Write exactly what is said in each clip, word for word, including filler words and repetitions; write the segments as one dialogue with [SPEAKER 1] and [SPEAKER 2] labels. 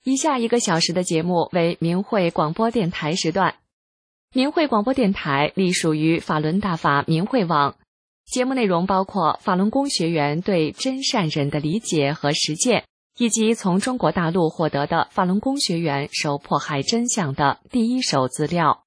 [SPEAKER 1] 以下一个小时的节目为明慧广播电台时段。明慧广播电台隶属于法轮大法明慧网，节目内容包括法轮功学员对真善忍的理解和实践，以及从中国大陆获得的法轮功学员受迫害真相的第一手资料。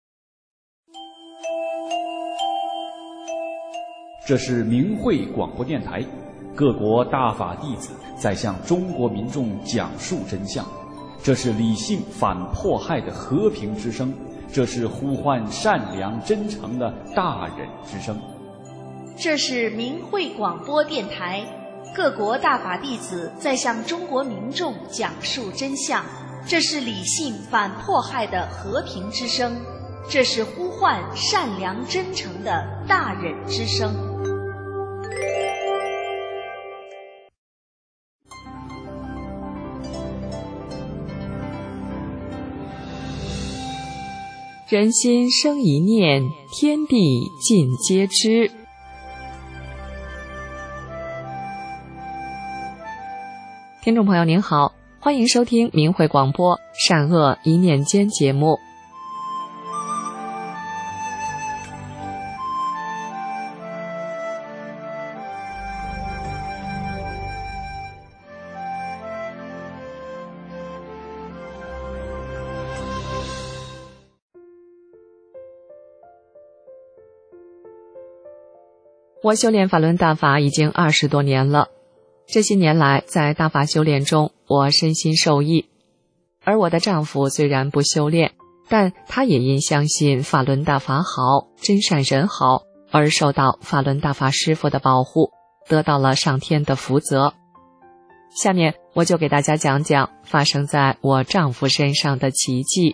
[SPEAKER 2] 这是明慧广播电台，各国大法弟子在向中国民众讲述真相，这是理性反迫害的和平之声，这是呼唤善良真诚的大忍之声。
[SPEAKER 3] 这是明慧广播电台，各国大法弟子在向中国民众讲述真相，这是理性反迫害的和平之声，这是呼唤善良真诚的大忍之声。
[SPEAKER 1] 人心生一念，天地尽皆知。听众朋友您好，欢迎收听明慧广播善恶一念间节目。我修炼法轮大法已经二十多年了，这些年来在大法修炼中，我身心受益。而我的丈夫虽然不修炼，但他也因相信法轮大法好，真善人好，而受到法轮大法师父的保护，得到了上天的福泽。下面我就给大家讲讲发生在我丈夫身上的奇迹。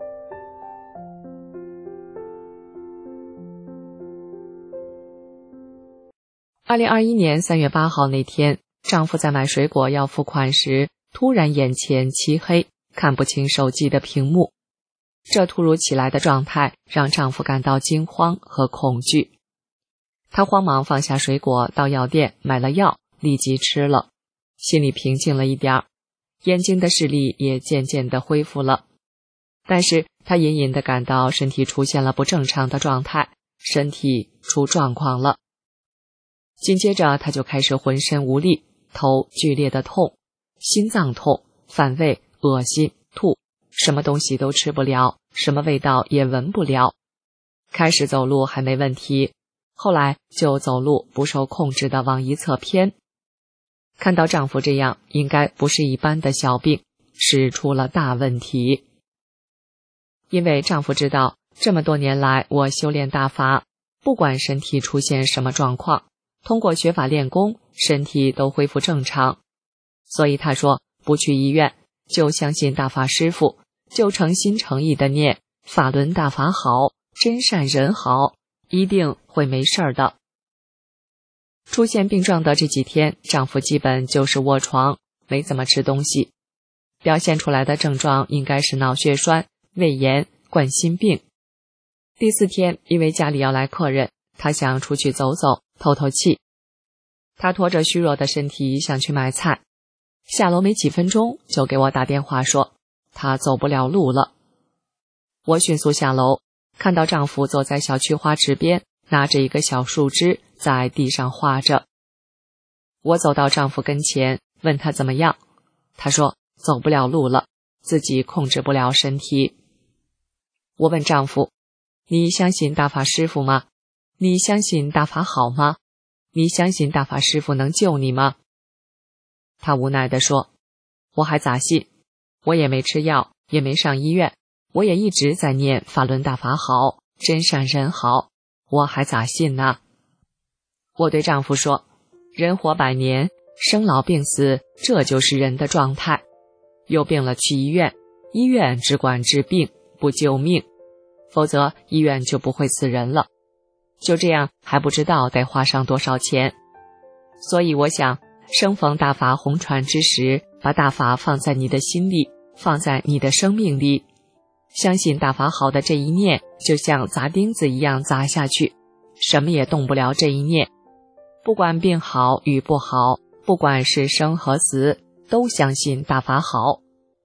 [SPEAKER 1] 二零二一年三月八号那天，丈夫在买水果要付款时，突然眼前漆黑，看不清手机的屏幕。这突如其来的状态让丈夫感到惊慌和恐惧。他慌忙放下水果，到药店买了药，立即吃了，心里平静了一点，眼睛的视力也渐渐地恢复了。但是他隐隐地感到身体出现了不正常的状态，身体出状况了。紧接着他就开始浑身无力，头剧烈的痛，心脏痛，反胃，恶心，吐，什么东西都吃不了，什么味道也闻不了。开始走路还没问题，后来就走路不受控制的往一侧偏。看到丈夫这样，应该不是一般的小病，是出了大问题。因为丈夫知道这么多年来我修炼大法，不管身体出现什么状况，通过学法练功，身体都恢复正常。所以他说不去医院，就相信大法师父，就诚心诚意的念法轮大法好，真善人好，一定会没事儿的。出现病状的这几天，丈夫基本就是卧床，没怎么吃东西。表现出来的症状应该是脑血栓、胃炎、冠心病。第四天，因为家里要来客人，他想出去走走，透透气。他拖着虚弱的身体想去买菜，下楼没几分钟就给我打电话说他走不了路了。我迅速下楼，看到丈夫坐在小区花池边，拿着一个小树枝在地上画着。我走到丈夫跟前，问他怎么样，他说走不了路了，自己控制不了身体。我问丈夫，你相信大法师父吗？你相信大法好吗？你相信大法师父能救你吗？他无奈地说，我还咋信？我也没吃药，也没上医院，我也一直在念法轮大法好，真善人好，我还咋信呢？我对丈夫说，人活百年，生老病死，这就是人的状态。有病了去医院，医院只管治病，不救命，否则医院就不会死人了。就这样还不知道得花上多少钱。所以我想，生逢大法红传之时，把大法放在你的心里，放在你的生命里，相信大法好的这一念，就像砸钉子一样砸下去，什么也动不了这一念。不管病好与不好，不管是生和死，都相信大法好。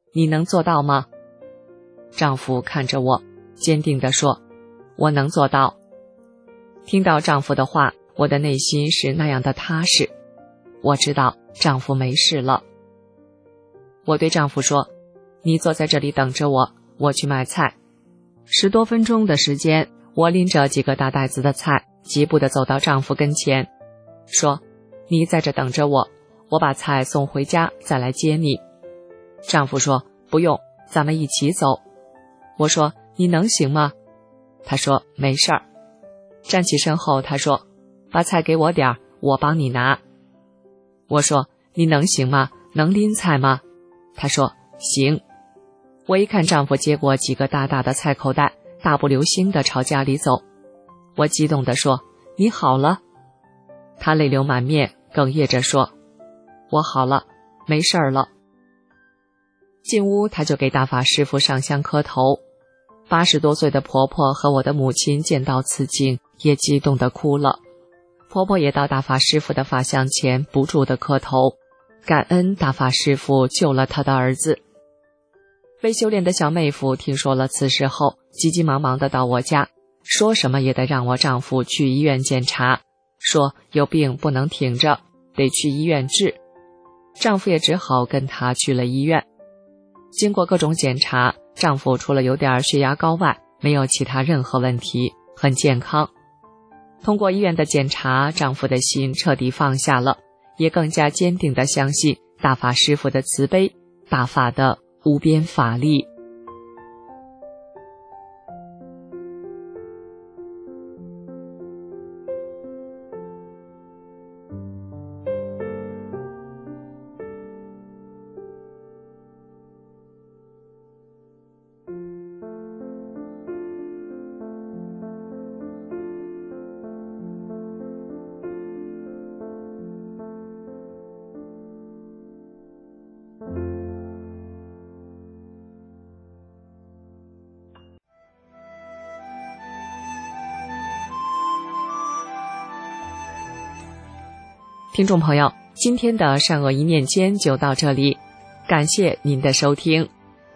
[SPEAKER 1] 你能做到吗？丈夫看着我，坚定地说，我能做到。听到丈夫的话，我的内心是那样的踏实，我知道丈夫没事了。我对丈夫说，你坐在这里等着我，我去买菜。十多分钟的时间，我拎着几个大袋子的菜，疾步地走到丈夫跟前，说，你在这等着我，我把菜送回家再来接你。丈夫说，不用，咱们一起走。我说，你能行吗？他说，没事儿。站起身后，他说，把菜给我点儿，我帮你拿。我说，你能行吗？能拎菜吗？他说，行。我一看丈夫接过几个大大的菜口袋，大步流星地朝家里走。我激动地说，你好了？他泪流满面，哽咽着说，我好了，没事儿了。进屋，他就给大法师父上香磕头。八十多岁的婆婆和我的母亲见到此景，也激动地哭了。婆婆也到大法师父的法像前不住地磕头，感恩大法师父救了他的儿子。未修炼的小妹夫听说了此事后，急急忙忙地到我家，说什么也得让我丈夫去医院检查，说有病不能挺着，得去医院治。丈夫也只好跟他去了医院。经过各种检查，丈夫除了有点血压高外，没有其他任何问题，很健康。通过医院的检查，丈夫的心彻底放下了，也更加坚定地相信大法师父的慈悲，大法的无边法力。听众朋友，今天的善恶一念间就到这里，感谢您的收听。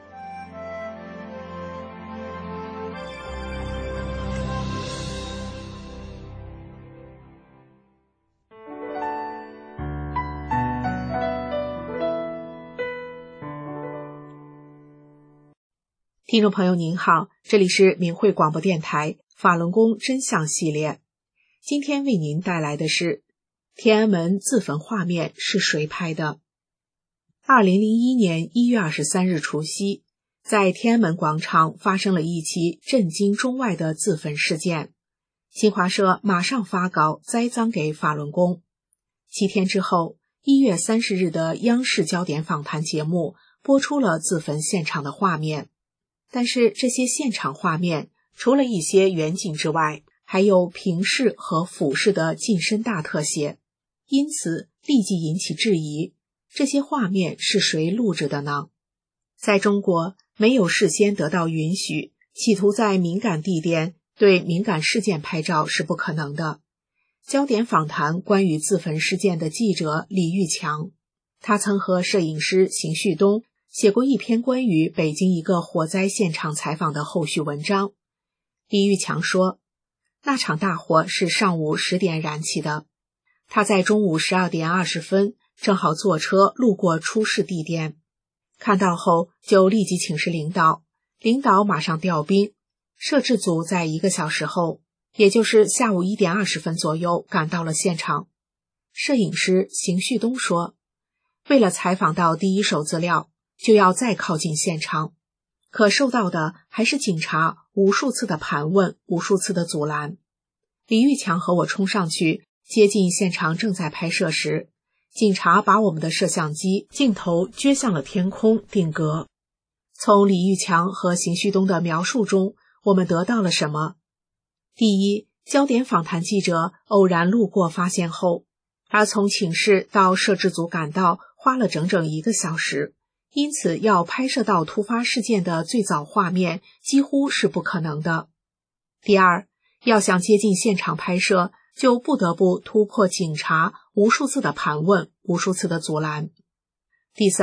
[SPEAKER 4] 听众朋友您好，这里是明慧广播电台法轮功真相系列，今天为您带来的是天安门自焚画面是谁拍的？二零零一年一月二十三日除夕，在天安门广场发生了一起震惊中外的自焚事件。新华社马上发稿栽赃给法轮功。七天之后，一月三十日的央视焦点访谈节目播出了自焚现场的画面。但是这些现场画面除了一些远景之外，还有平视和俯视的近身大特写，因此立即引起质疑，这些画面是谁录制的呢？在中国，没有事先得到允许，企图在敏感地点对敏感事件拍照是不可能的。焦点访谈关于自焚事件的记者李玉强，他曾和摄影师邢旭东写过一篇关于北京一个火灾现场采访的后续文章。李玉强说，那场大火是上午十点燃起的，他在中午十二点二十分正好坐车路过出事地点，看到后就立即请示领导，领导马上调兵，摄制组在一个小时后，也就是下午一点二十分左右赶到了现场。摄影师邢旭东说，为了采访到第一手资料，就要再靠近现场，可受到的还是警察无数次的盘问，无数次的阻拦。李玉强和我冲上去，接近现场正在拍摄时，警察把我们的摄像机镜头撅向了天空定格。从李玉强和邢旭东的描述中，我们得到了什么？第一，焦点访谈记者偶然路过发现后，而从请示到摄制组赶到花了整整一个小时，因此要拍摄到突发事件的最早画面几乎是不可能的。第二，要想接近现场拍摄，就不得不突破警察无数次的盘问，无数次的阻拦。第三，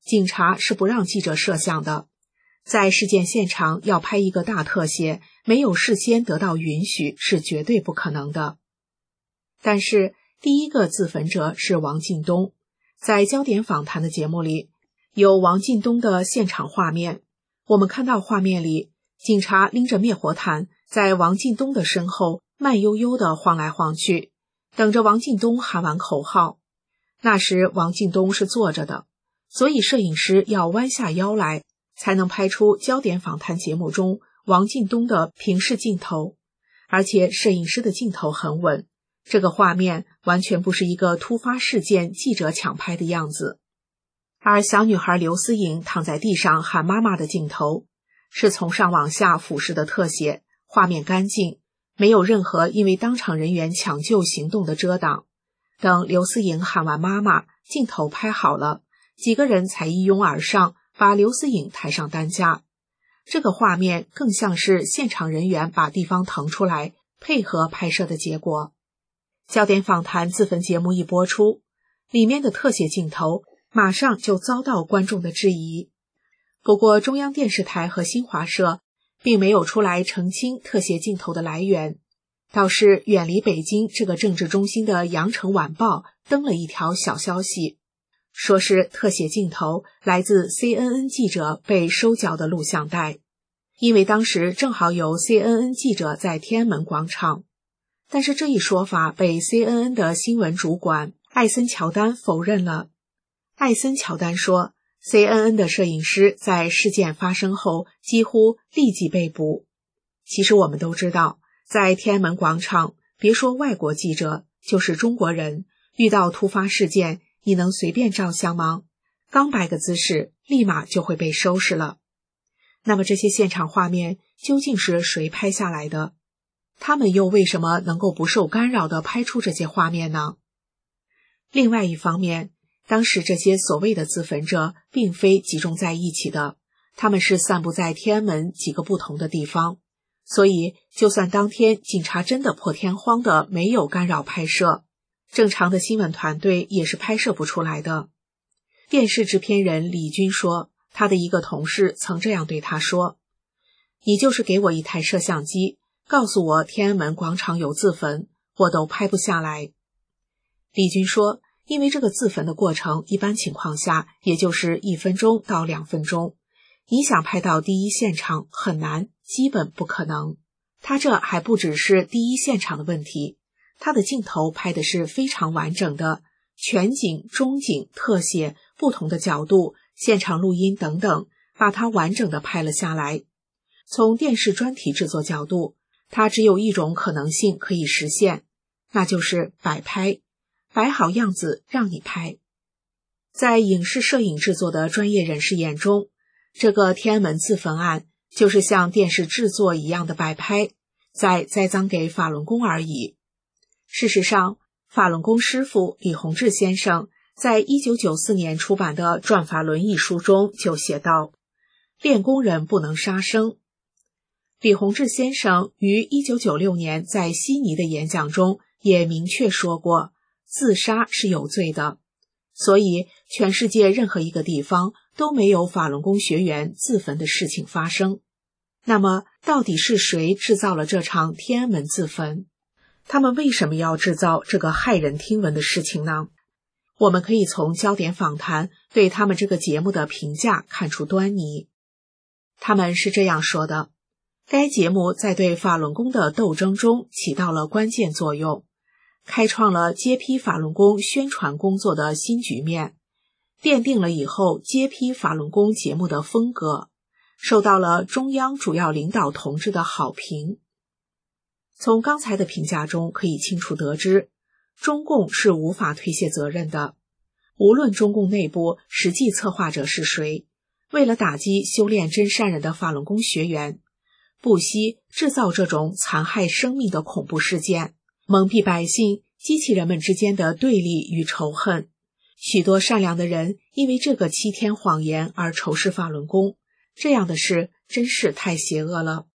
[SPEAKER 4] 警察是不让记者摄像的。在事件现场要拍一个大特写，没有事先得到允许是绝对不可能的。但是第一个自焚者是王进东，在焦点访谈的节目里，有王进东的现场画面。我们看到画面里，警察拎着灭火毯在王进东的身后慢悠悠地晃来晃去，等着王进东喊完口号。那时王进东是坐着的，所以摄影师要弯下腰来，才能拍出焦点访谈节目中王进东的平视镜头。而且摄影师的镜头很稳，这个画面完全不是一个突发事件记者抢拍的样子。而小女孩刘思颖躺在地上喊妈妈的镜头，是从上往下俯视的特写，画面干净，没有任何因为当场人员抢救行动的遮挡。等刘思颖喊完妈妈，镜头拍好了，几个人才一拥而上，把刘思颖抬上担架。这个画面更像是现场人员把地方腾出来，配合拍摄的结果。焦点访谈自焚节目一播出，里面的特写镜头马上就遭到观众的质疑。不过中央电视台和新华社并没有出来澄清特写镜头的来源，倒是远离北京这个政治中心的羊城晚报登了一条小消息，说是特写镜头来自 C N N 记者被收缴的录像带，因为当时正好有 C N N 记者在天安门广场。但是这一说法被 C N N 的新闻主管艾森乔丹否认了。艾森乔丹说， C N N 的摄影师在事件发生后几乎立即被捕。其实我们都知道，在天安门广场，别说外国记者，就是中国人，遇到突发事件，你能随便照相吗？刚摆个姿势，立马就会被收拾了。那么这些现场画面究竟是谁拍下来的？他们又为什么能够不受干扰地拍出这些画面呢？另外一方面，当时这些所谓的自焚者并非集中在一起的，他们是散布在天安门几个不同的地方，所以就算当天警察真的破天荒的没有干扰拍摄，正常的新闻团队也是拍摄不出来的。电视制片人李军说，他的一个同事曾这样对他说，你就是给我一台摄像机，告诉我天安门广场有自焚，我都拍不下来。李军说，因为这个自焚的过程一般情况下也就是一分钟到两分钟，你想拍到第一现场很难，基本不可能。他这还不只是第一现场的问题，他的镜头拍的是非常完整的，全景、中景、特写、不同的角度、现场录音等等，把它完整的拍了下来。从电视专题制作角度，它只有一种可能性可以实现，那就是摆拍，摆好样子让你拍。在影视摄影制作的专业人士眼中，这个天安门自焚案就是像电视制作一样的摆拍，在栽赃给法轮功而已。事实上，法轮功师父李洪志先生在一九九四年出版的《转法轮》一书中就写道，练功人不能杀生。李洪志先生于一九九六年在悉尼的演讲中也明确说过，自杀是有罪的，所以全世界任何一个地方都没有法轮功学员自焚的事情发生。那么到底是谁制造了这场天安门自焚？他们为什么要制造这个骇人听闻的事情呢？我们可以从焦点访谈对他们这个节目的评价看出端倪。他们是这样说的，该节目在对法轮功的斗争中起到了关键作用，开创了揭批法轮功宣传工作的新局面，奠定了以后揭批法轮功节目的风格，受到了中央主要领导同志的好评。从刚才的评价中可以清楚得知，中共是无法推卸责任的。无论中共内部实际策划者是谁，为了打击修炼真善人的法轮功学员，不惜制造这种残害生命的恐怖事件，蒙蔽百姓，激起人们之间的对立与仇恨。许多善良的人因为这个欺天谎言而仇视法轮功，这样的事真是太邪恶了。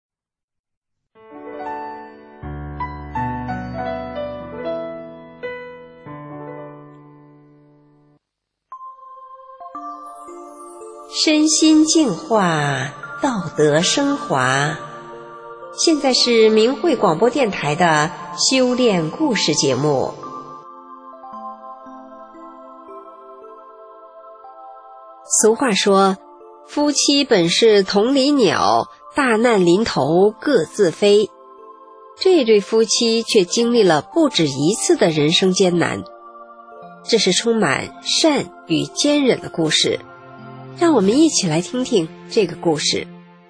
[SPEAKER 5] 身心净化，道德升华。现在是明慧广播电台的修炼故事节目。俗话说，夫妻本是同林鸟，大难临头各自飞。这对夫妻却经历了不止一次的人生艰难，这是充满善与坚忍的故事。让我们一起来听听这个故事。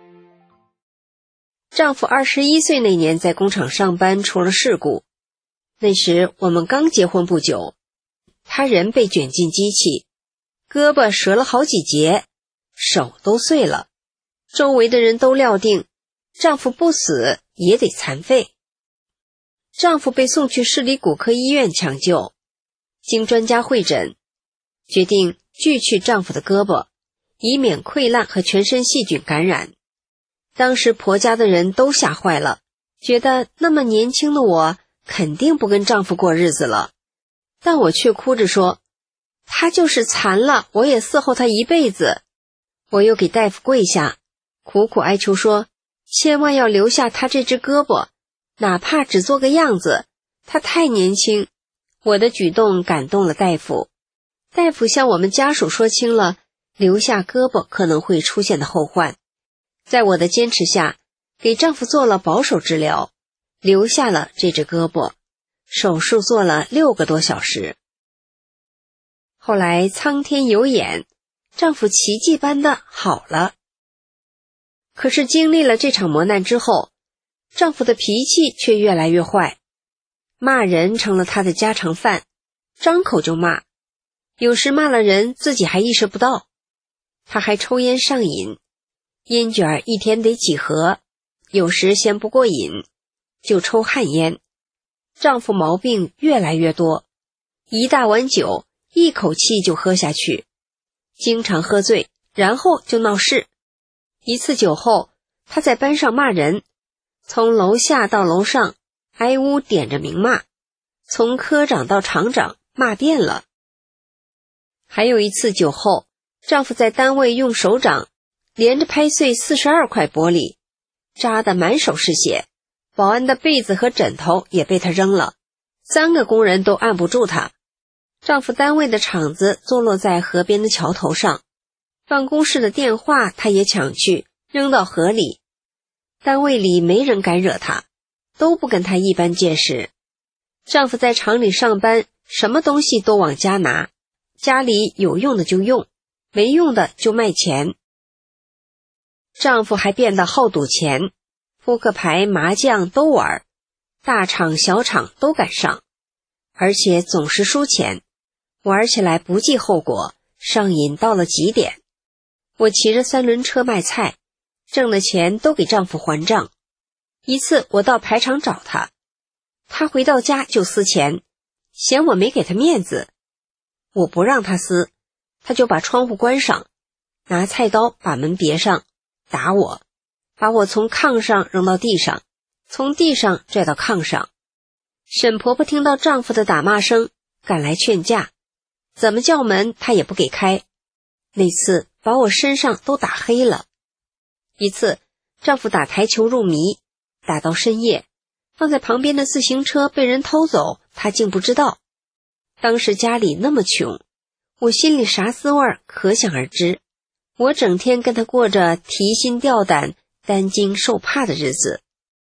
[SPEAKER 5] 丈夫二十一岁那年在工厂上班出了事故，那时我们刚结婚不久，他人被卷进机器，胳膊折了好几节，手都碎了。周围的人都料定丈夫不死也得残废。丈夫被送去市里骨科医院抢救，经专家会诊，决定锯去丈夫的胳膊，以免溃烂和全身细菌感染。当时婆家的人都吓坏了，觉得那么年轻的我肯定不跟丈夫过日子了。但我却哭着说，他就是残了，我也伺候他一辈子。我又给大夫跪下，苦苦哀求说，千万要留下他这只胳膊，哪怕只做个样子，他太年轻。我的举动感动了大夫，大夫向我们家属说清了留下胳膊可能会出现的后患。在我的坚持下，给丈夫做了保守治疗，留下了这只胳膊。手术做了六个多小时。后来苍天有眼，丈夫奇迹般的好了。可是经历了这场磨难之后，丈夫的脾气却越来越坏，骂人成了他的家常饭，张口就骂，有时骂了人自己还意识不到。他还抽烟上瘾，烟卷一天得几盒，有时嫌不过瘾，就抽旱烟。丈夫毛病越来越多，一大碗酒一口气就喝下去，经常喝醉，然后就闹事。一次酒后，他在班上骂人，从楼下到楼上挨屋点着名骂，从科长到厂长骂遍了。还有一次酒后，丈夫在单位用手掌连着拍碎四十二块玻璃，扎得满手是血，保安的被子和枕头也被他扔了，三个工人都按不住他。丈夫单位的厂子坐落在河边的桥头上，办公室的电话他也抢去扔到河里。单位里没人敢惹他，都不跟他一般见识。丈夫在厂里上班，什么东西都往家拿，家里有用的就用，没用的就卖钱。丈夫还变得好赌钱，扑克牌、麻将都玩，大场小场都敢上，而且总是输钱，玩起来不计后果，上瘾到了极点。我骑着三轮车卖菜，挣的钱都给丈夫还账。一次我到排场找他，他回到家就撕钱，嫌我没给他面子。我不让他撕，他就把窗户关上，拿菜刀把门别上，打我，把我从炕上扔到地上，从地上拽到炕上。沈婆婆听到丈夫的打骂声，赶来劝架，怎么叫门她也不给开。那次把我身上都打黑了。一次丈夫打台球入迷，打到深夜，放在旁边的自行车被人偷走，他竟不知道。当时家里那么穷，我心里啥滋味可想而知。我整天跟他过着提心吊胆、担惊受怕的日子。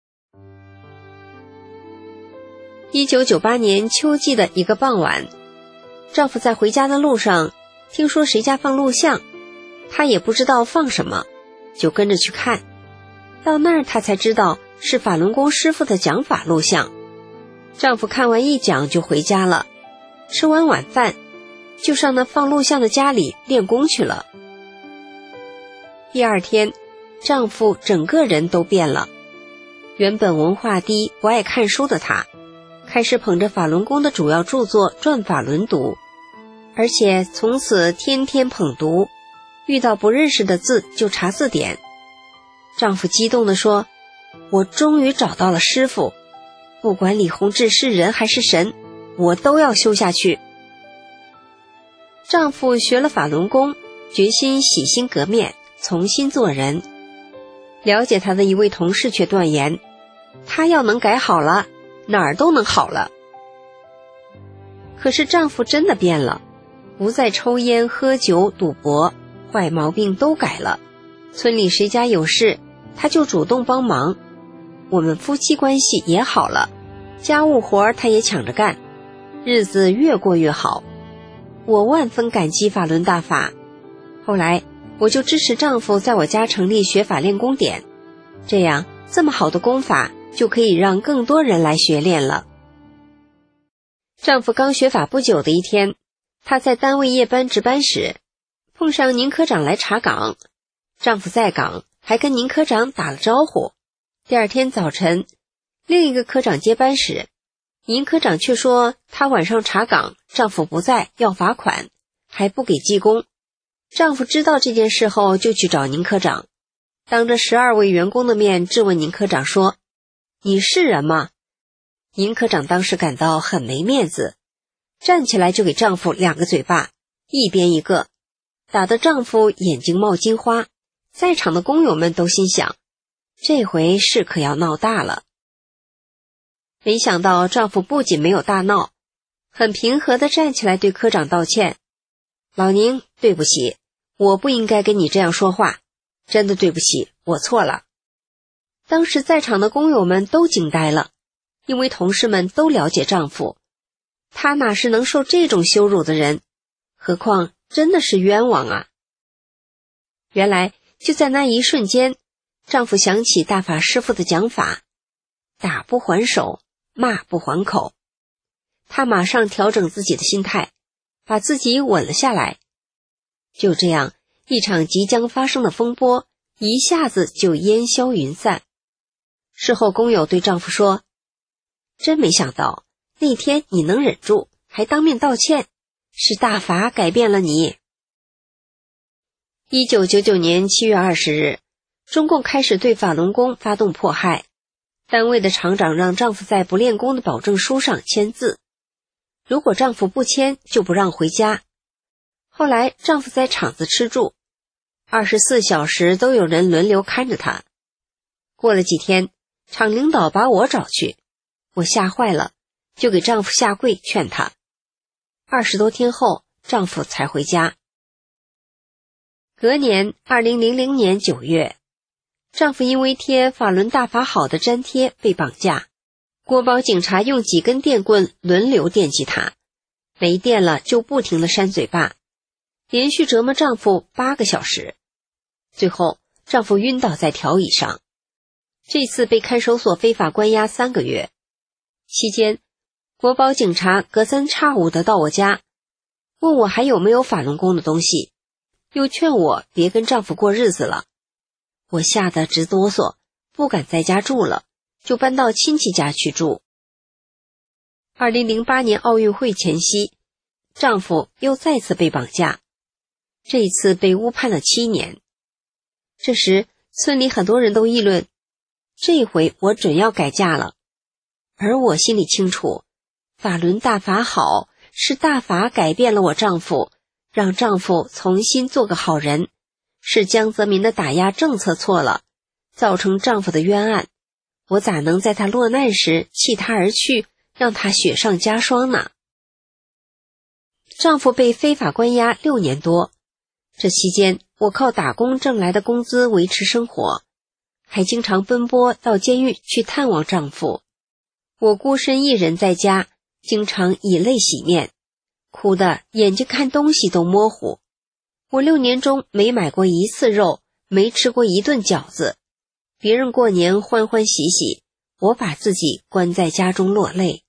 [SPEAKER 5] 一九九八年秋季的一个傍晚，丈夫在回家的路上听说谁家放录像，他也不知道放什么，就跟着去看。到那儿他才知道是法轮功师傅的讲法录像。丈夫看完一讲就回家了，吃完晚饭就上那放录像的家里练功去了。第二天，丈夫整个人都变了。原本文化低、不爱看书的他，开始捧着法轮功的主要著作《转法轮》读，而且从此天天捧读，遇到不认识的字就查字典。丈夫激动地说：“我终于找到了师傅，不管李洪志是人还是神，我都要修下去。”丈夫学了法轮功， 决心洗心革面，重新做人。了解他的一位同事却断言，他要能改好了，哪儿都能好了。可是丈夫真的变了，不再抽烟喝酒赌博，坏毛病都改了。村里谁家有事，他就主动帮忙。我们夫妻关系也好了，家务活他也抢着干，日子越过越好。我万分感激法轮大法。后来我就支持丈夫在我家成立学法练功点，这样这么好的功法就可以让更多人来学练了。丈夫刚学法不久的一天，他在单位夜班值班时，碰上宁科长来查岗。丈夫在岗，还跟宁科长打了招呼。第二天早晨，另一个科长接班时，宁科长却说他晚上查岗，丈夫不在，要罚款，还不给记功。丈夫知道这件事后，就去找宁科长，当着十二位员工的面质问宁科长说：“你是人吗？”宁科长当时感到很没面子，站起来就给丈夫两个嘴巴，一边一个，打得丈夫眼睛冒金花。在场的工友们都心想，这回事可要闹大了。没想到丈夫不仅没有大闹，很平和地站起来对科长道歉：“老宁，对不起，我不应该跟你这样说话，真的对不起，我错了。”当时在场的工友们都惊呆了，因为同事们都了解丈夫，他哪是能受这种羞辱的人，何况真的是冤枉啊。原来就在那一瞬间，丈夫想起大法师父的讲法，打不还手，骂不还口。他马上调整自己的心态，把自己稳了下来。就这样，一场即将发生的风波一下子就烟消云散。事后工友对丈夫说：“真没想到那天你能忍住，还当面道歉，是大法改变了你。”一九九九年七月二十日，中共开始对法轮功发动迫害。单位的厂长让丈夫在不练功的保证书上签字，如果丈夫不签，就不让回家。后来丈夫在厂子吃住，二十四小时都有人轮流看着他。过了几天，厂领导把我找去，我吓坏了，就给丈夫下跪劝他。二十多天后，丈夫才回家。隔年二零零零年九月，丈夫因为贴法轮大法好的粘贴被绑架，国保警察用几根电棍轮流电击他，没电了就不停地扇嘴巴，连续折磨丈夫八个小时。最后丈夫晕倒在条椅上，这次被看守所非法关押三个月。期间国保警察隔三差五地到我家，问我还有没有法轮功的东西，又劝我别跟丈夫过日子了。我吓得直哆嗦，不敢在家住了，就搬到亲戚家去住。二零零八年奥运会前夕，丈夫又再次被绑架，这一次被误判了七年。这时村里很多人都议论，这回我准要改嫁了。而我心里清楚，法轮大法好，是大法改变了我丈夫，让丈夫重新做个好人，是江泽民的打压政策错了，造成丈夫的冤案，我咋能在他落难时弃他而去，让他雪上加霜呢？丈夫被非法关押六年多，这期间我靠打工挣来的工资维持生活，还经常奔波到监狱去探望丈夫。我孤身一人在家，经常以泪洗面，哭得眼睛看东西都模糊。我六年中没买过一次肉，没吃过一顿饺子。别人过年欢欢喜喜，我把自己关在家中落泪。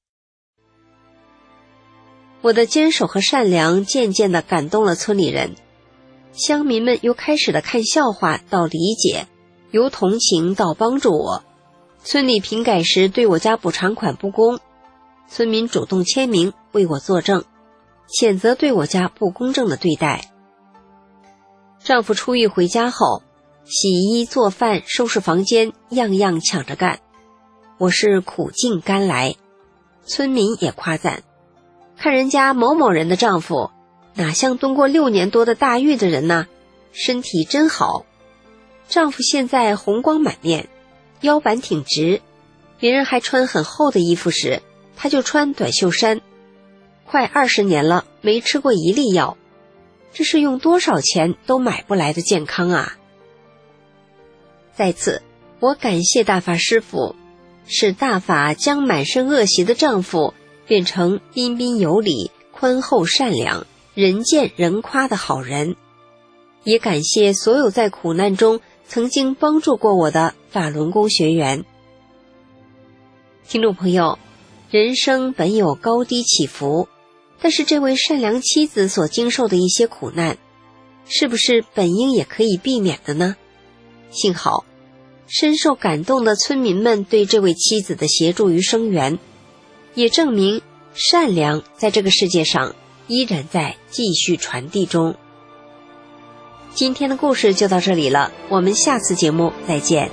[SPEAKER 5] 我的坚守和善良渐渐地感动了村里人，乡民们由开始的看笑话到理解，由同情到帮助我。村里评改时对我家补偿款不公，村民主动签名为我作证，谴责对我家不公正的对待。丈夫出狱回家后，洗衣做饭收拾房间样样抢着干，我是苦尽甘来。村民也夸赞，看人家某某人的丈夫， 哪像蹲过六年多的大狱的人呢？身体真好。丈夫现在红光满面，腰板挺直，别人还穿很厚的衣服时，他就穿短袖衫。快二十年了，没吃过一粒药，这是用多少钱都买不来的健康啊！在此，我感谢大法师父，是大法将满身恶习的丈夫变成彬彬有礼、宽厚善良、人见人夸的好人。也感谢所有在苦难中曾经帮助过我的法轮功学员。听众朋友，人生本有高低起伏，但是这位善良妻子所经受的一些苦难，是不是本应也可以避免的呢？幸好深受感动的村民们对这位妻子的协助与声援，也证明善良在这个世界上依然在继续传递中。今天的故事就到这里了，我们下次节目再见。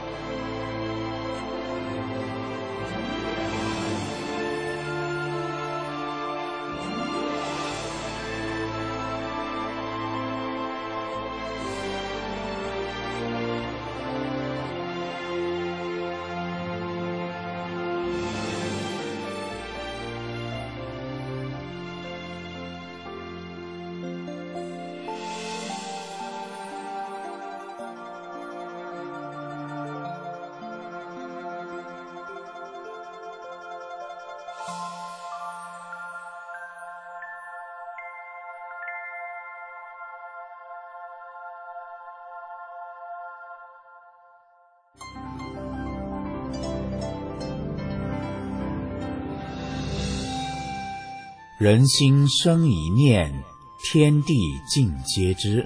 [SPEAKER 6] 人心生一念，天地尽皆知。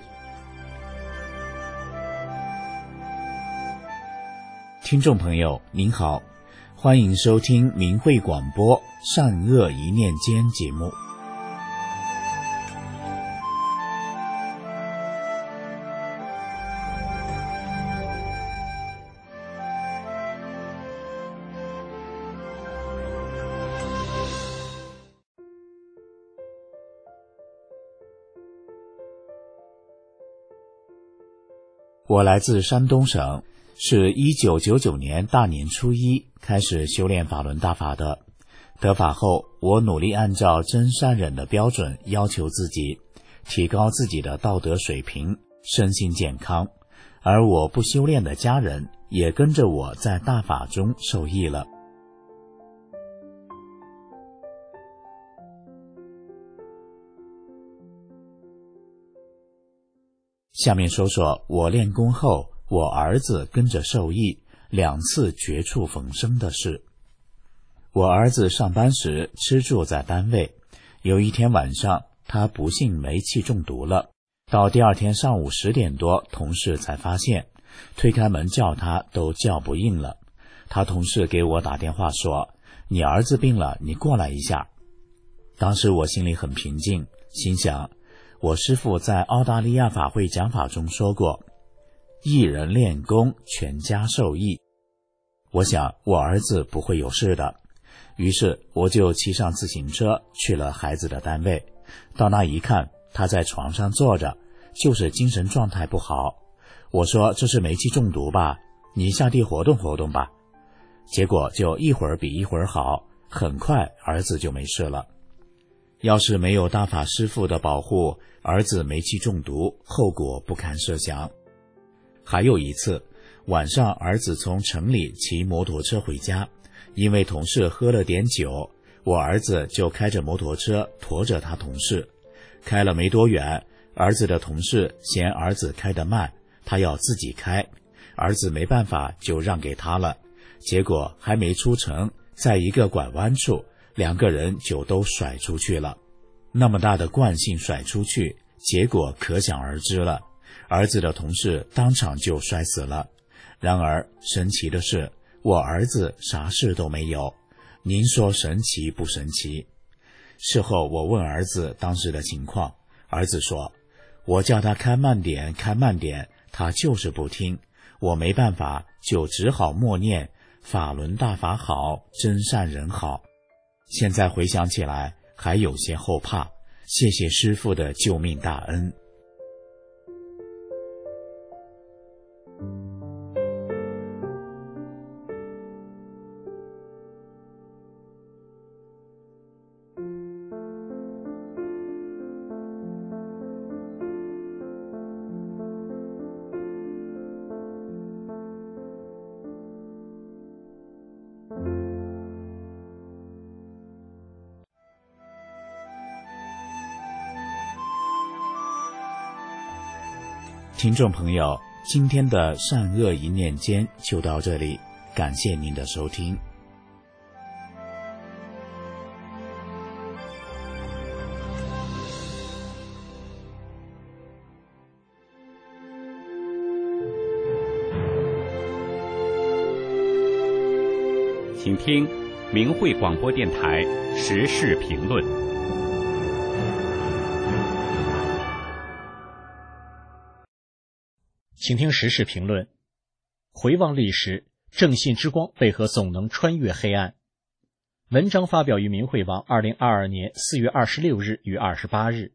[SPEAKER 6] 听众朋友您好，欢迎收听明慧广播善恶一念间节目。我来自山东省，是一九九九年大年初一开始修炼法轮大法的。得法后，我努力按照真善忍的标准要求自己，提高自己的道德水平，身心健康。而我不修炼的家人也跟着我在大法中受益了。下面说说我练功后，我儿子跟着受益，两次绝处逢生的事。我儿子上班时吃住在单位，有一天晚上，他不幸煤气中毒了。到第二天上午十点多，同事才发现，推开门叫他都叫不应了。他同事给我打电话说：“你儿子病了，你过来一下。”当时我心里很平静，心想，我师父在澳大利亚法会讲法中说过，一人练功，全家受益。我想我儿子不会有事的，于是我就骑上自行车去了孩子的单位。到那一看，他在床上坐着，就是精神状态不好。我说：“这是煤气中毒吧？你下地活动活动吧。”结果就一会儿比一会儿好，很快儿子就没事了。要是没有大法师父的保护，儿子煤气中毒，后果不堪设想。还有一次，晚上儿子从城里骑摩托车回家，因为同事喝了点酒，我儿子就开着摩托车驮着他同事。开了没多远，儿子的同事嫌儿子开得慢，他要自己开，儿子没办法就让给他了。结果还没出城，在一个拐弯处，两个人就都甩出去了。那么大的惯性甩出去，结果可想而知了。儿子的同事当场就摔死了。然而神奇的是，我儿子啥事都没有。您说神奇不神奇？事后我问儿子当时的情况，儿子说，我叫他开慢点开慢点，他就是不听，我没办法，就只好默念法轮大法好，真善人好。现在回想起来还有些后怕， 谢谢师父的救命大恩。听众朋友，今天的善恶一念间就到这里，感谢您的收听。
[SPEAKER 7] 请听明慧广播电台时事评论。
[SPEAKER 8] 请听时事评论。回望历史，正信之光为何总能穿越黑暗？文章发表于明慧网二零二二年四月二十六日与二十八日。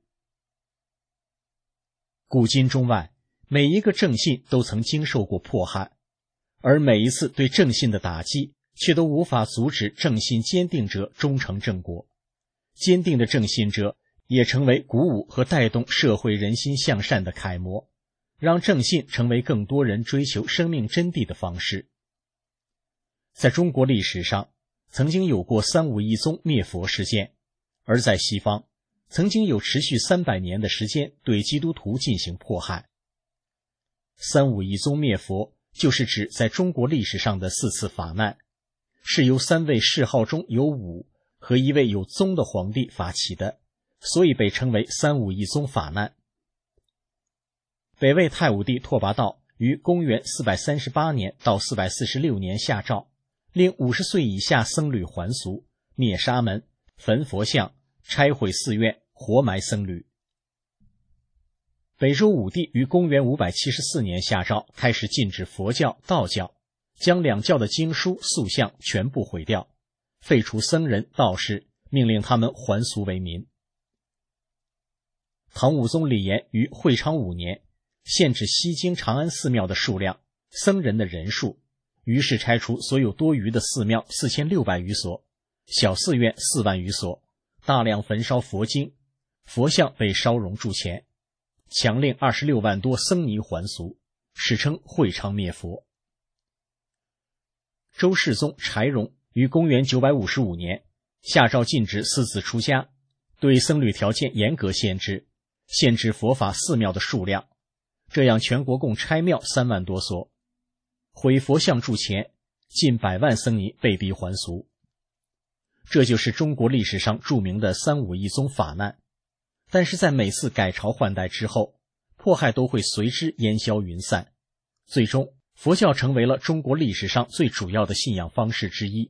[SPEAKER 8] 古今中外，每一个正信都曾经受过迫害，而每一次对正信的打击却都无法阻止正信坚定者终成正果。坚定的正信者也成为鼓舞和带动社会人心向善的楷模，让正信成为更多人追求生命真谛的方式。在中国历史上，曾经有过三武一宗灭佛事件，而在西方，曾经有持续三百年的时间对基督徒进行迫害。三武一宗灭佛就是指在中国历史上的四次法难，是由三位谥号中有武和一位有宗的皇帝发起的，所以被称为三武一宗法难。北魏太武帝拓跋道于公元四百三十八年到四百四十六年下诏，令五十岁以下僧侣还俗，灭沙门，焚佛像，拆毁寺院，活埋僧侣。北周武帝于公元五百七十四年下诏，开始禁止佛教、道教，将两教的经书、塑像全部毁掉，废除僧人、道士，命令他们还俗为民。唐武宗李炎于会昌五年限制西京长安寺庙的数量、僧人的人数，于是拆除所有多余的寺庙四千六百余所，小寺院四万余所，大量焚烧佛经，佛像被烧熔铸钱，强令二十六万多僧尼还俗，史称会昌灭佛。周世宗柴荣于公元九百五十五年下诏禁止私自出家，对僧侣条件严格限制，限制佛法寺庙的数量，这样全国共拆庙三万多所，毁佛像铸钱，近百万僧尼被逼还俗。这就是中国历史上著名的三武一宗法难。但是在每次改朝换代之后，迫害都会随之烟消云散，最终佛教成为了中国历史上最主要的信仰方式之一。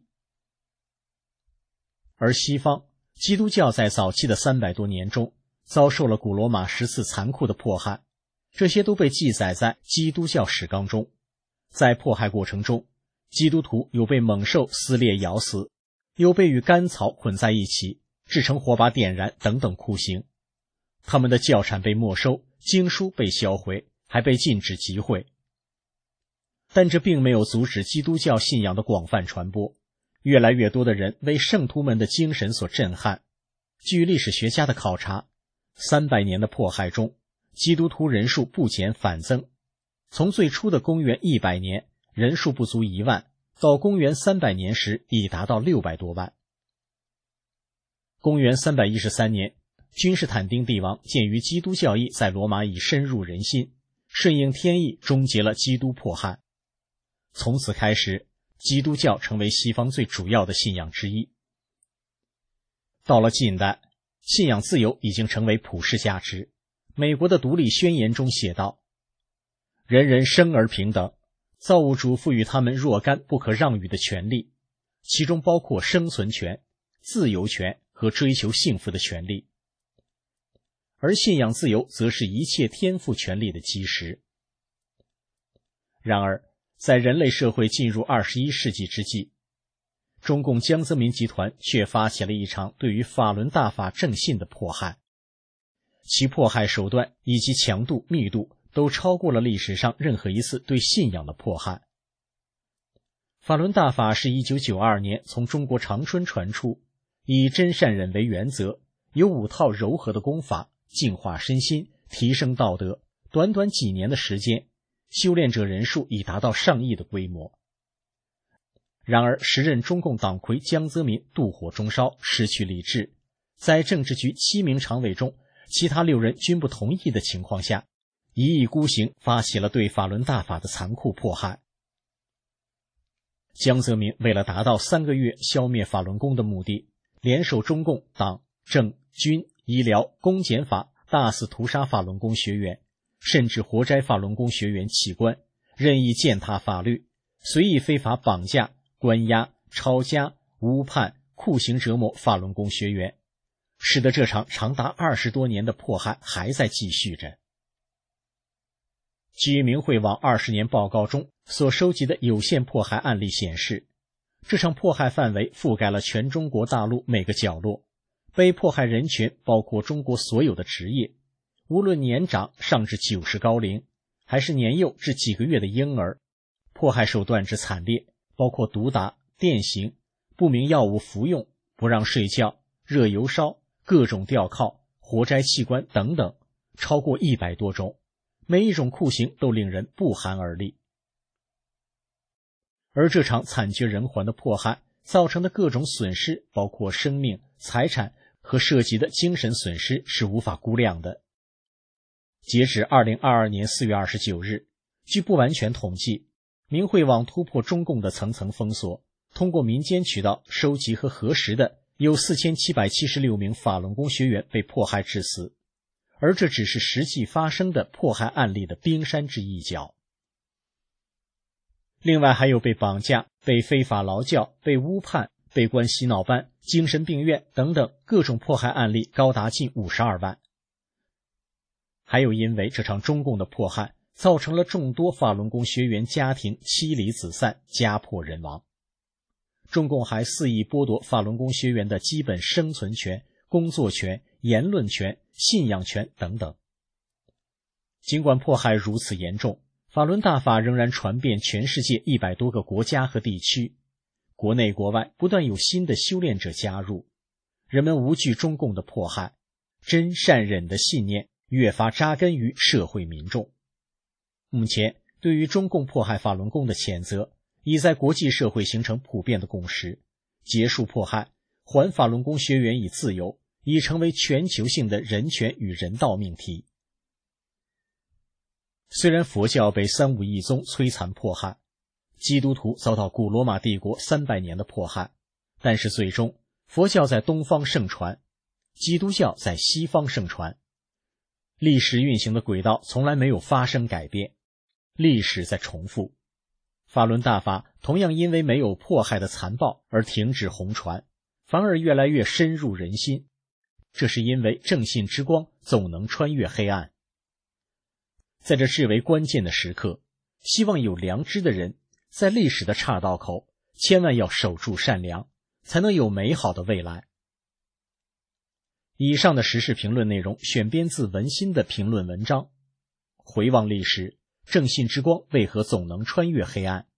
[SPEAKER 8] 而西方基督教在早期的三百多年中遭受了古罗马十次残酷的迫害，这些都被记载在基督教史纲中。在迫害过程中，基督徒有被猛兽撕裂咬死，有被与干草混在一起制成火把点燃等等酷刑。他们的教产被没收，经书被销毁，还被禁止集会。但这并没有阻止基督教信仰的广泛传播，越来越多的人为圣徒们的精神所震撼。据历史学家的考察，三百年的迫害中，基督徒人数不减反增，从最初的公元一百年人数不足一万，到公元三百年时已达到六百多万。公元三百一十三年，君士坦丁帝王鉴于基督教义在罗马已深入人心，顺应天意终结了基督迫害。从此开始，基督教成为西方最主要的信仰之一。到了近代，信仰自由已经成为普世价值。美国的独立宣言中写道：人人生而平等，造物主赋予他们若干不可让与的权利，其中包括生存权、自由权和追求幸福的权利。而信仰自由则是一切天赋权利的基石。然而，在人类社会进入二十一世纪之际，中共江泽民集团却发起了一场对于法轮大法正信的迫害。 其迫害手段以及强度、密度都超过了历史上任何一次对信仰的迫害。法轮大法是一九九二年从中国长春传出，以真善忍为原则，有五套柔和的功法，净化身心，提升道德。短短几年的时间，修炼者人数已达到上亿的规模。然而，时任中共党魁江泽民妒火中烧，失去理智，在政治局七名常委中，其他六人均不同意的情况下，一意孤行，发起了对法轮大法的残酷迫害。江泽民为了达到三个月消灭法轮功的目的，联手中共党、政、军、医疗、公检法，大肆屠杀法轮功学员，甚至活摘法轮功学员器官，任意践踏法律，随意非法绑架、关押、抄家、诬判、酷刑折磨法轮功学员，使得这场长达二十多年的迫害还在继续着。据明慧网二十年报告中所收集的有限迫害案例显示，这场迫害范围覆盖了全中国大陆每个角落，被迫害人群包括中国所有的职业，无论年长上至九十高龄，还是年幼至几个月的婴儿，迫害手段之惨烈，包括毒打、电刑、不明药物服用、不让睡觉、热油烧、各种吊铐、活摘器官等等，超过一百多种，每一种酷刑都令人不寒而栗。而这场惨绝人寰的迫害造成的各种损失，包括生命、财产和涉及的精神损失，是无法估量的。截止二零二二年四月二十九日，据不完全统计，明慧网突破中共的层层封锁，通过民间渠道收集和核实的有四千七百七十六名法轮功学员被迫害致死，而这只是实际发生的迫害案例的冰山之一角。另外还有被绑架、被非法劳教、被诬判、被关洗脑班、精神病院等等各种迫害案例高达近五十二万。还有因为这场中共的迫害造成了众多法轮功学员家庭妻离子散、家破人亡。中共还肆意剥夺法轮功学员的基本生存权、工作权、言论权、信仰权等等。尽管迫害如此严重，法轮大法仍然传遍全世界一百多个国家和地区，国内国外不断有新的修炼者加入，人们无惧中共的迫害，真善忍的信念越发扎根于社会民众。目前，对于中共迫害法轮功的谴责已在国际社会形成普遍的共识，结束迫害，还法轮功学员以自由，已成为全球性的人权与人道命题。虽然佛教被三武一宗摧残迫害，基督徒遭到古罗马帝国三百年的迫害，但是最终佛教在东方盛传，基督教在西方盛传，历史运行的轨道从来没有发生改变，历史在重复。法轮大法同样因为没有迫害的残暴而停止红传，反而越来越深入人心，这是因为正信之光总能穿越黑暗。在这至为关键的时刻，希望有良知的人在历史的岔道口千万要守住善良，才能有美好的未来。以上的时事评论内容选编自文心的评论文章。回望历史，正信之光为何总能穿越黑暗？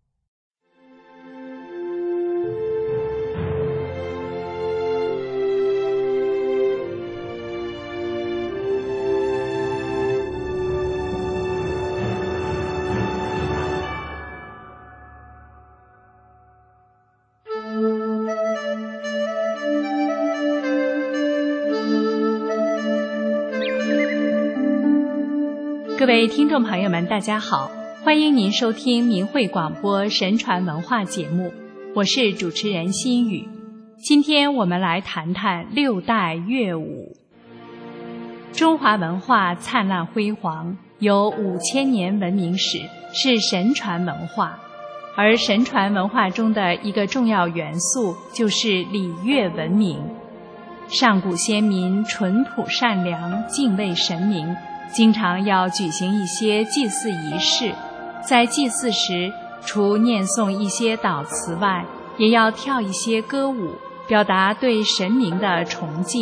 [SPEAKER 9] 各位听众朋友们，大家好，欢迎您收听明慧广播神传文化节目，我是主持人心雨。今天我们来谈谈六代乐舞。中华文化灿烂辉煌，有五千年文明史，是神传文化。而神传文化中的一个重要元素就是礼乐文明。上古先民淳朴善良，敬畏神明，经常要举行一些祭祀仪式，在祭祀时，除念诵一些祷词外，也要跳一些歌舞，表达对神明的崇敬。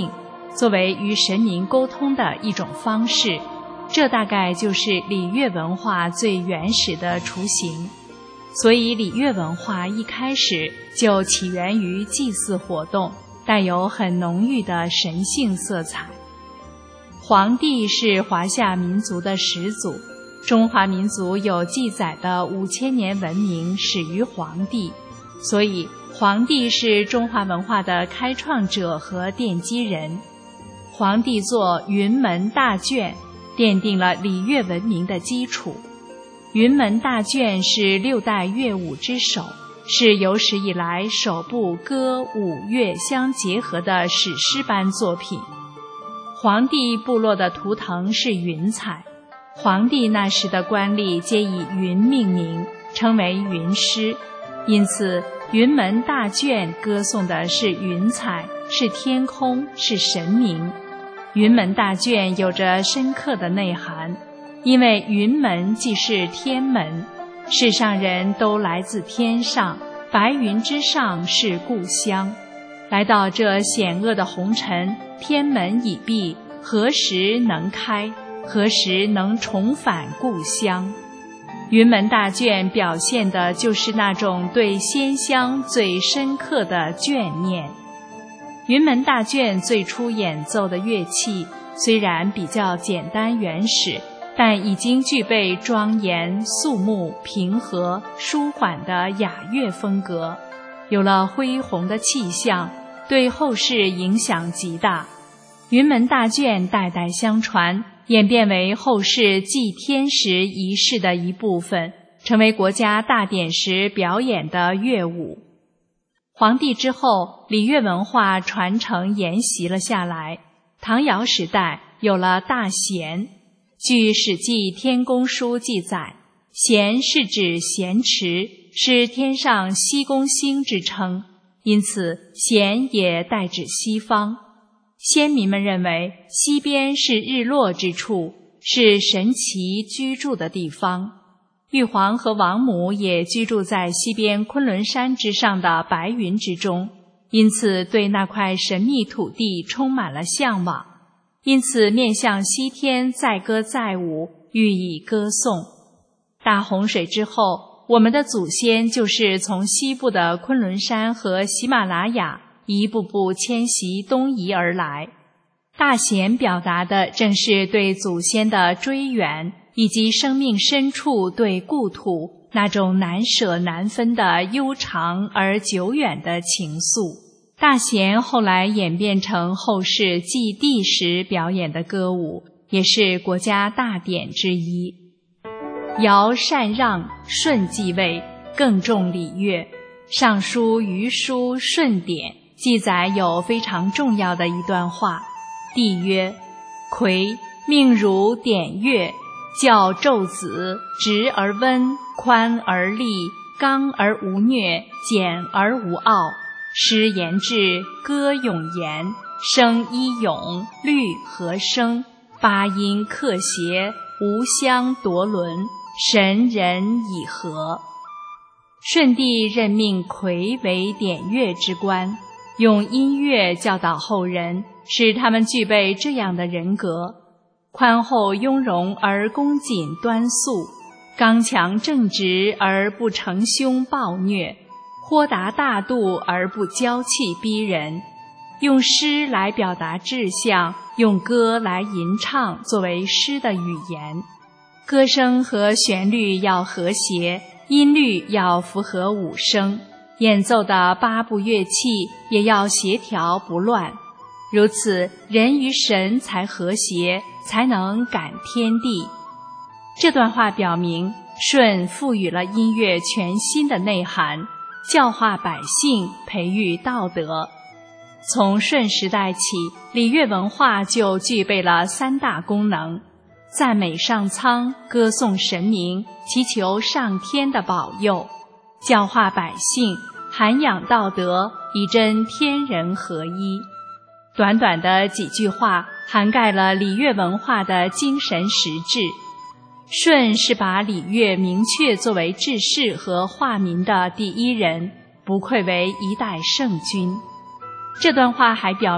[SPEAKER 9] 作为与神明沟通的一种方式。这大概就是礼乐文化最原始的雏形。所以礼乐文化一开始就起源于祭祀活动，带有很浓郁的神性色彩。黄帝是华夏民族的始祖，中华民族有记载的五千年文明始于黄帝，所以黄帝是中华文化的开创者和奠基人。黄帝作《云门大卷》，奠定了礼乐文明的基础。云门大卷是六代乐舞之首，是有史以来首部歌舞乐相结合的史诗般作品。黄帝部落的图腾是云彩，黄帝那时的官吏皆以云命名，称为云师，因此云门大卷歌颂的是云彩，是天空，是神明。云门大卷有着深刻的内涵，因为云门即是天门，世上人都来自天上，白云之上是故乡。来到这险恶的红尘，天门已闭，何时能开？何时能重返故乡？云门大卷表现的就是那种对仙乡最深刻的眷念。云门大卷最初演奏的乐器虽然比较简单原始，但已经具备庄严、肃穆、平和、舒缓的雅乐风格，有了恢宏的气象，对后世影响极大。云门大卷代代相传，演变为后世祭天时仪式的一部分，成为国家大典时表演的乐舞。黄帝之后，礼乐文化传承沿袭了下来。唐尧时代有了大咸，据《史记·天工书》记载，咸是指咸池，是天上西宫星之称，因此咸也代指西方。先民们认为西边是日落之处，是神祇居住的地方。玉皇和王母也居住在西边昆仑山之上的白云之中，因此对那块神秘土地充满了向往，因此面向西天载歌载舞，予以歌颂。大洪水之后，我们的祖先就是从西部的昆仑山和喜马拉雅一步步迁徙东移而来。大咸表达的正是对祖先的追远，以及生命深处对故土那种难舍难分的悠长而久远的情愫。大咸后来演变成后世祭地时表演的歌舞，也是国家大典之一。尧禅让，舜继位，更重礼乐。尚书虞书舜典记载有非常重要的一段话，帝曰：魁命汝典乐，教纣子，直而温，宽而利，刚而无虐，简而无傲，诗言志，歌咏言，声依咏，律和声，八音克谐，无相夺伦，神人以和。舜帝任命魁为典乐之官，用音乐教导后人，使他们具备这样的人格：宽厚雍容而恭谨端肃，刚强正直而不逞凶暴虐，豁达大度而不骄气逼人。用诗来表达志向，用歌来吟唱作为诗的语言。歌声和旋律要和谐，音律要符合五声，演奏的八部乐器也要协调不乱。如此，人与神才和谐，才能感天地。这段话表明，舜赋予了音乐全新的内涵，教化百姓，培育道德。从舜时代起，礼乐文化就具备了三大功能：赞美上苍，歌颂神明，祈求上天的保佑；教化百姓，涵养道德，以真天人合一。短短的几句话涵盖了礼乐文化的精神实质。舜是把礼乐明确作为治世和化民的第一人，不愧为一代圣君。这段话还表明，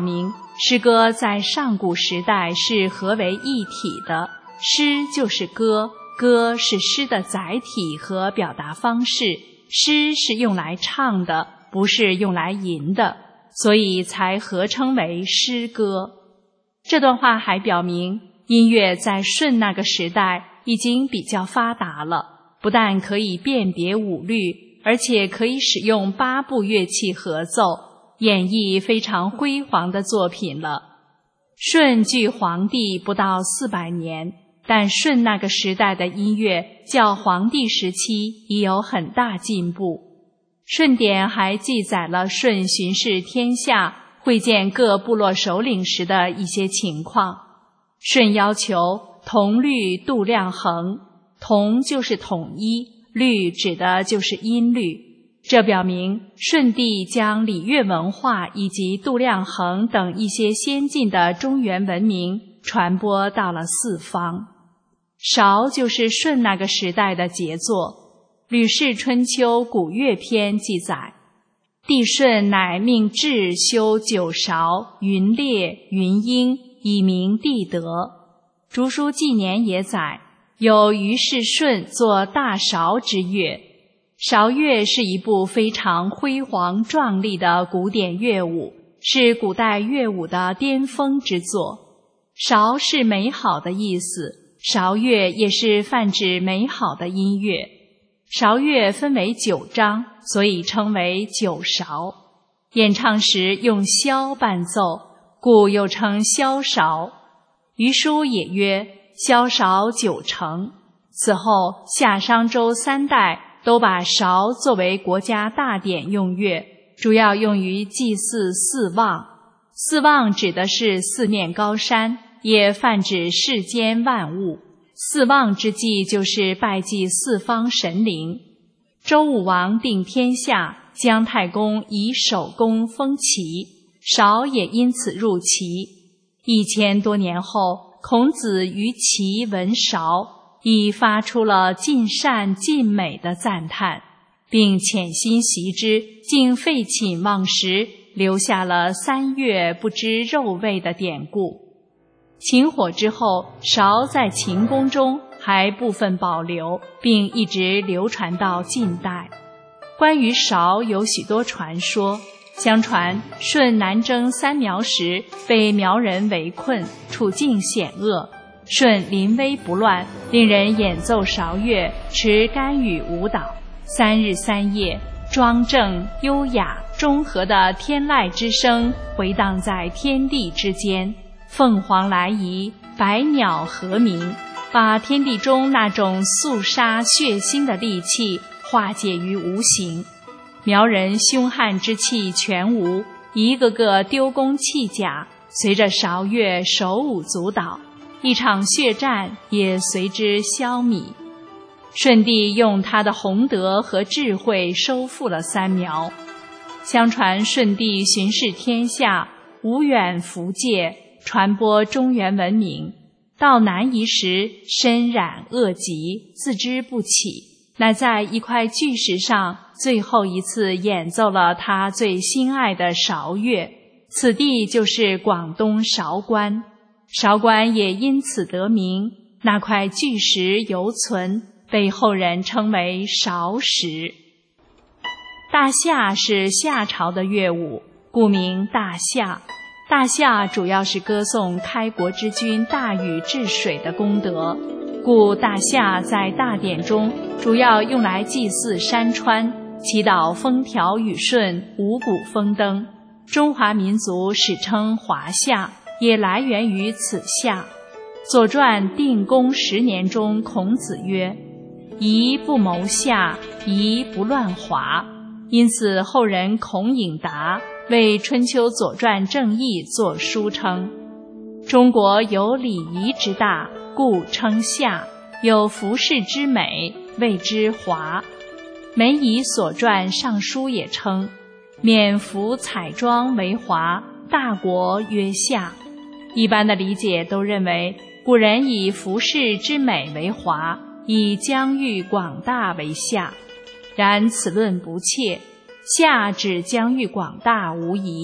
[SPEAKER 9] 诗歌在上古时代是合为一体的，诗就是歌，歌是诗的载体和表达方式，诗是用来唱的，不是用来吟的，所以才合称为诗歌。这段话还表明，音乐在舜那个时代已经比较发达了，不但可以辨别五律，而且可以使用八部乐器合奏，演绎非常辉煌的作品了。舜距黄帝不到四百年，但舜那个时代的音乐较黄帝时期已有很大进步。舜典还记载了舜巡视天下，会见各部落首领时的一些情况。舜要求同律度量衡，同就是统一，律指的就是音律。这表明舜帝将礼乐文化以及度量衡等一些先进的中原文明传播到了四方。韶就是舜那个时代的杰作。《吕氏春秋·古乐篇》记载，帝舜乃命智修九韶、云列、云英，以明帝德。竹书纪年也载，有于是舜作大韶之乐。韶乐是一部非常辉煌壮丽的古典乐舞，是古代乐舞的巅峰之作。韶是美好的意思，韶乐也是泛指美好的音乐。韶乐分为九章，所以称为九韶。演唱时用箫伴奏，故又称箫韶。余书也曰：箫韶九成。此后夏商周三代都把韶作为国家大典用乐，主要用于祭祀四望。四望指的是四面高山，也泛指世间万物。四望之祭就是拜祭四方神灵。周武王定天下，姜太公以首功封齐，韶也因此入齐。一千多年后，孔子于齐闻韶，已发出了尽善尽美的赞叹，并潜心习之，竟废寝忘食，留下了三月不知肉味的典故。秦火之后，韶在秦宫中还部分保留，并一直流传到近代。关于韶有许多传说，相传舜南征三苗时被苗人围困，处境险恶，舜临危不乱，令人演奏韶乐，持干羽舞蹈，三日三夜，庄正优雅中和的天籁之声回荡在天地之间，凤凰来仪，百鸟和鸣，把天地中那种肃杀血腥的戾气化解于无形。苗人凶悍之气全无，一个个丢弓弃甲，随着韶乐手舞足蹈，一场血战也随之消弭。舜帝用他的宏德和智慧收复了三苗。相传舜帝巡视天下，无远弗届，传播中原文明。到南夷时，身染恶疾，自知不起，乃在一块巨石上最后一次演奏了他最心爱的韶乐。此地就是广东韶关，韶关也因此得名，那块巨石犹存，被后人称为韶石。大夏是夏朝的乐舞，故名大夏。大夏主要是歌颂开国之君大禹治水的功德，故大夏在大典中主要用来祭祀山川，祈祷风调雨顺，五谷丰登。中华民族史称华夏，也来源于此夏。左传定公十年中，孔子曰：宜不谋夏，宜不乱华。因此后人孔颖达为春秋左传正义作书称，中国有礼仪之大，故称夏；有服饰之美，谓之华。梅夷所传尚书也称，免服彩妆为华，大国曰夏。一般的理解都认为古人以服饰之美为华，以疆域广大为夏。然此论不切，夏指疆域广大无疑，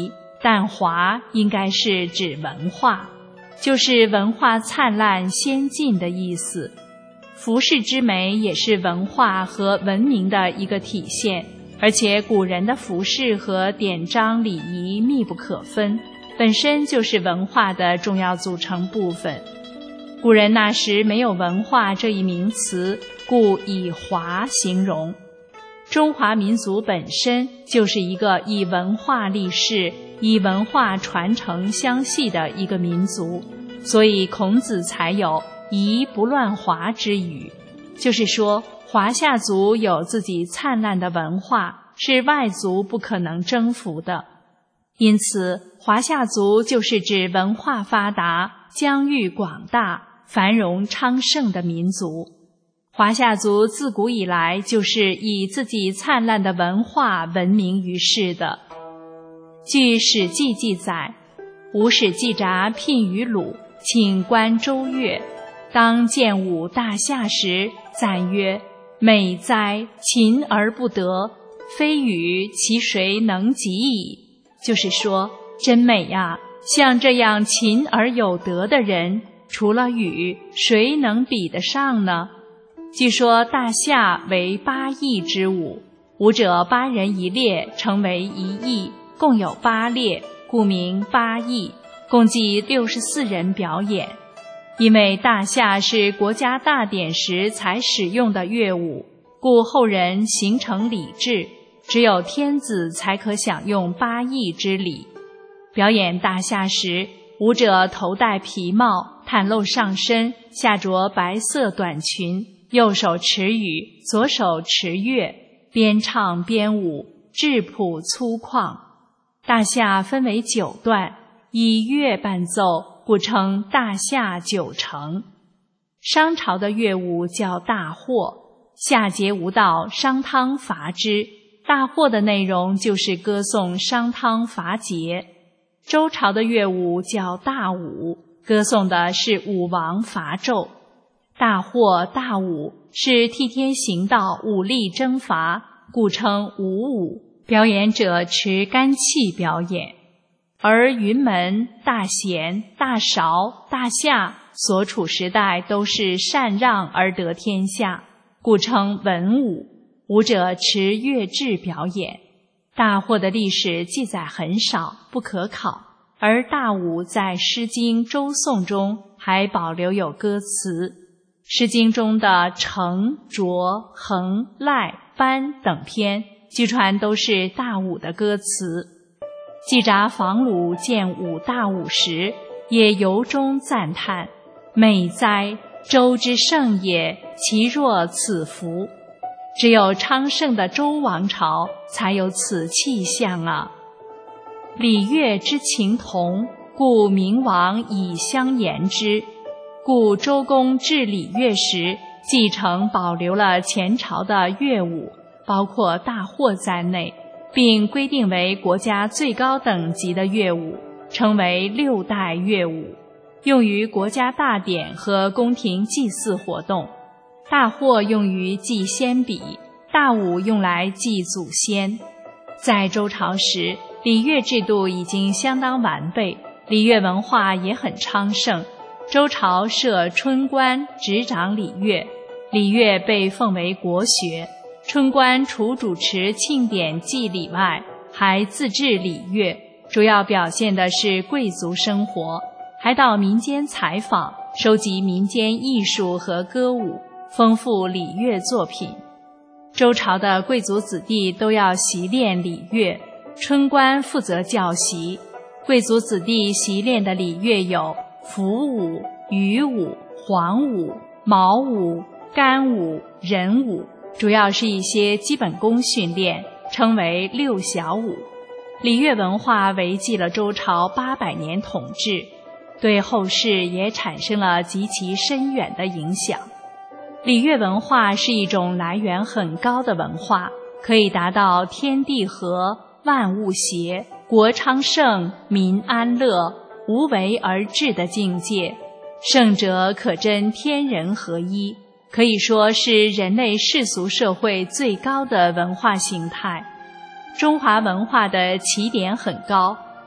[SPEAKER 9] 但华应该是指文化，就是文化灿烂先进的意思。服饰之美也是文化和文明的一个体现，而且古人的服饰和典章礼仪密不可分，本身就是文化的重要组成部分。古人那时没有文化这一名词，故以华形容。中华民族本身就是一个以文化立世、以文化传承相系的一个民族，所以孔子才有夷不乱华之语，就是说华夏族有自己灿烂的文化，是外族不可能征服的。因此华夏族就是指文化发达、疆域广大、繁荣昌盛的民族。华夏族自古以来就是以自己灿烂的文化闻名于世的。据《史记》记载，吴使季札聘于鲁，请观周乐。当见武大夏时，赞曰：美哉，勤而不得，非与其谁能及矣。就是说，真美呀！像这样勤而有德的人，除了禹，谁能比得上呢？据说大夏为八佾之舞，舞者八人一列，成为一佾，共有八列，故名八佾，共计六十四人表演。因为大夏是国家大典时才使用的乐舞，故后人形成礼制，只有天子才可享用八佾之礼。表演大夏时，舞者头戴皮帽，袒露上身，下着白色短裙，右手持羽，左手持乐，边唱边舞，质朴粗犷。大夏分为九段，以乐伴奏，故称大夏九成。商朝的乐舞叫大霍，夏桀无道，商汤伐之。大霍的内容就是歌颂商汤伐桀。周朝的乐舞叫大舞，歌颂的是武王伐纣。大霍大舞是替天行道、武力征伐，故称武舞，表演者持干器表演。而云门、大贤、大韶、大夏所处时代都是禅让而得天下，故称文武，舞者持乐制表演。大霍的历史记载很少，不可考，而大舞在《诗经》《周颂》中还保留有歌词。《诗经》中的成、卓、衡、赖、班等篇，据传都是大舞的歌词。季札访鲁见舞大舞时，也由衷赞叹：美哉，周之盛也，其若此服。只有昌盛的周王朝才有此气象啊！礼乐之情同，故明王以相言之。故周公治礼乐时，继承保留了前朝的乐舞，包括大霍在内，并规定为国家最高等级的乐舞，称为六代乐舞，用于国家大典和宫廷祭祀活动。大霍用于祭先比，大舞用来祭祖先。在周朝时，礼乐制度已经相当完备，礼乐文化也很昌盛。周朝设春官，执掌礼乐，礼乐被奉为国学。春官除主持庆典祭礼外，还自制礼乐，主要表现的是贵族生活，还到民间采访，收集民间艺术和歌舞，丰富礼乐作品。周朝的贵族子弟都要习练礼乐，春官负责教习。贵族子弟习练的礼乐有服舞、羽舞、黄舞、毛舞、干舞、人舞，主要是一些基本功训练，称为六小舞。礼乐文化维系了周朝八百年统治，对后世也产生了极其深远的影响。礼乐文化是一种来源很高的文化，可以达到天地和、万物协、国昌盛、民安乐、无为而治的境界。圣者可真天人合一，可以说是人类世俗社会最高的文化形态。中华文化的起点很高，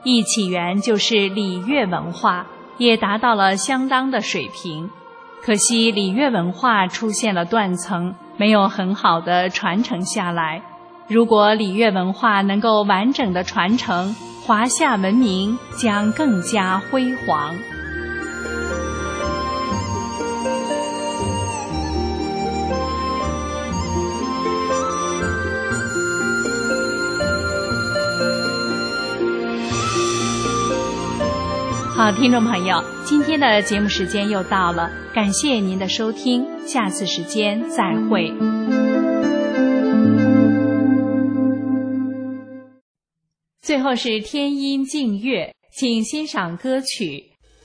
[SPEAKER 9] 一起源就是礼乐文化，也达到了相当的水平。可惜礼乐文化出现了断层，没有很好的传承下来。如果礼乐文化能够完整的传承，华夏文明将更加辉煌。好，听众朋友，今天的节目时间又到了，感谢您的收听，下次时间再会。最后是天音静乐，请欣赏歌曲。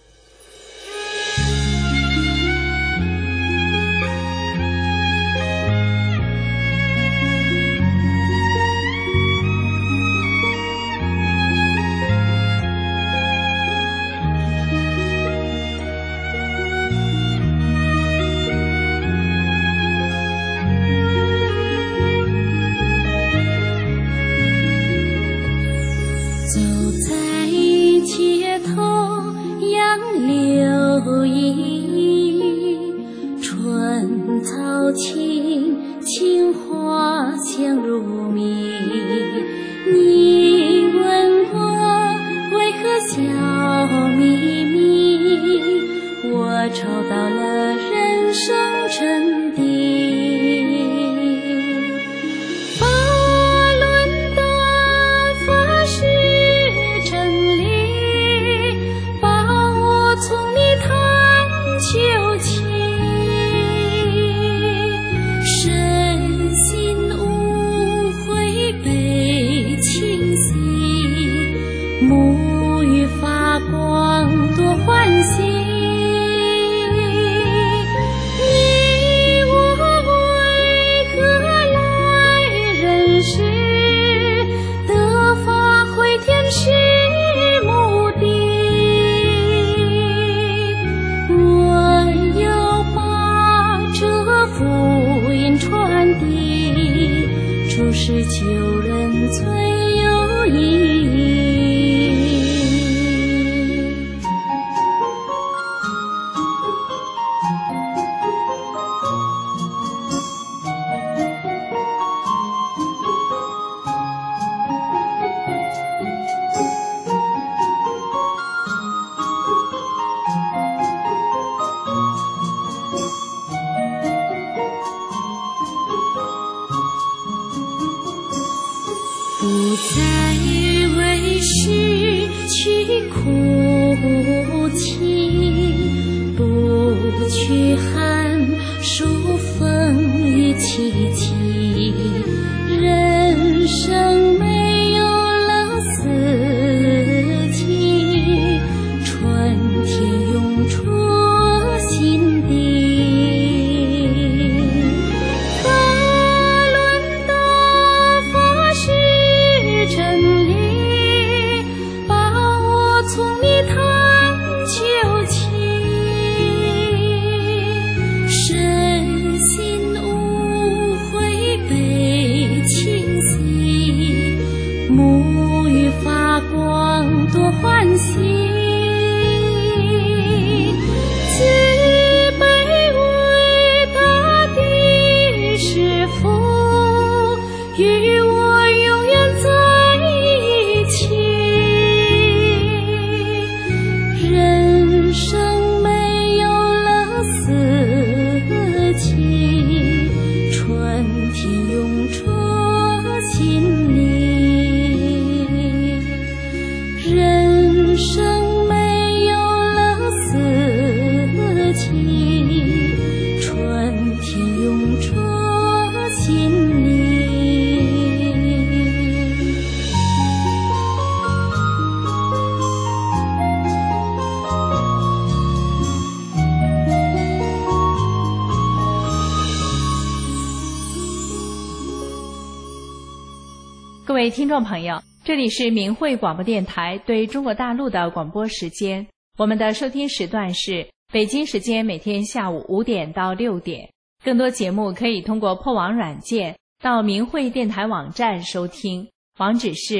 [SPEAKER 9] 各位听众朋友，这里是明慧广播电台对中国大陆的广播时间，我们的收听时段是北京时间每天下午五点到六点。更多节目可以通过破网软件到明慧电台网站收听，网址是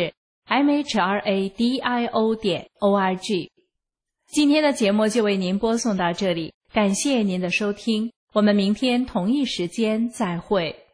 [SPEAKER 9] m h r a d i o 点 o r g。 今天的节目就为您播送到这里，感谢您的收听，我们明天同一时间再会。